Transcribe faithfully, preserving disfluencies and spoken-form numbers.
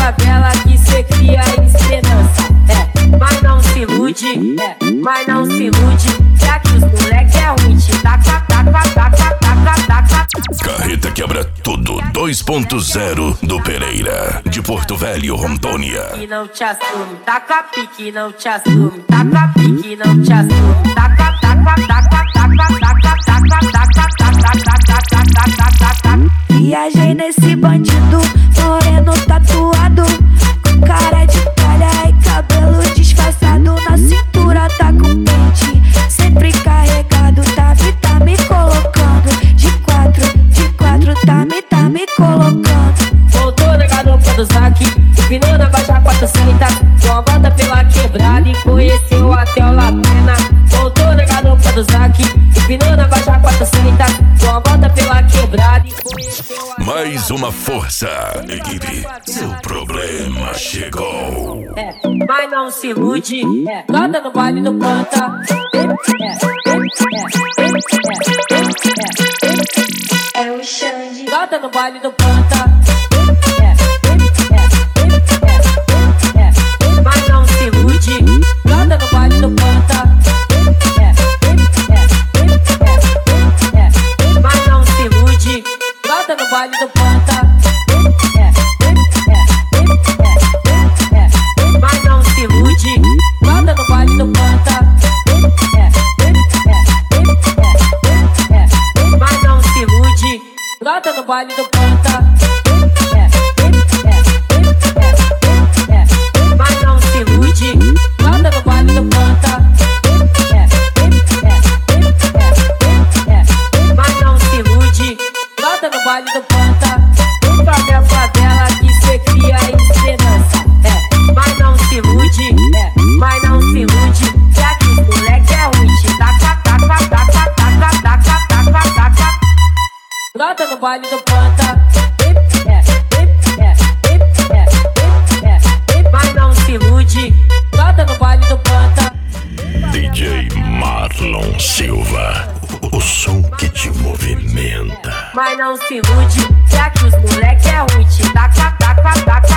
favela que cê cria esperança. É, mas não se ilude, é, mas não se ilude. Já que os moleque é ruim, te taca, taca, taca, taca, taca. Carreta Quebra Tudo dois ponto zero do Pereira, de Porto Velho, Rondônia. E não te assume, taca pique, não te assume, taca pique, não te assume, taca, taca, taca, taca, taca, taca, taca, taca, taca, taca. Viajei nesse bandido, moreno tatuado, com cara de palha e cabelo disfarçado. Na cintura tá com pente, sempre carregado. Tá me, tá me colocando de quatro, de quatro, tá me, tá me colocando. Voltou na garupa do saque, empinou na baixa quatrocentos. Deu uma volta pela quebrada e conheceu até o La Pena. Voltou na garupa do saque, empinou na baixa quatrocentos. Deu uma volta pela quebrada e conheceu até Mais uma força, equipe. Seu problema chegou. É, mas não se ilude, é, roda no baile do Panta. É, é, é, é, é, é, É o Xande. roda no baile do Panta. Mas não se ilude, roda no baile do Panta. Mas não se ilude, roda no baile do Panta. Mas não se ilude, roda no baile do Panta. Mas não se ilude, roda no baile do Panta. Mas não se ilude, roda no baile do Panta. Mas não se ilude, roda no baile do Panta. Pra minha favela que cê cria esperança. É, mas não se ilude, é, mas não se ilude. Já que os moleque é ruim, te taca, taca, taca, taca, taca, taca, taca. Roda no baile do Panta. Mas não se ilude, roda no baile do Panta. D J Marlon Silva, o som que te movimenta. Mas não se ilude, já que os moleque é ruim, te taca, taca, taca.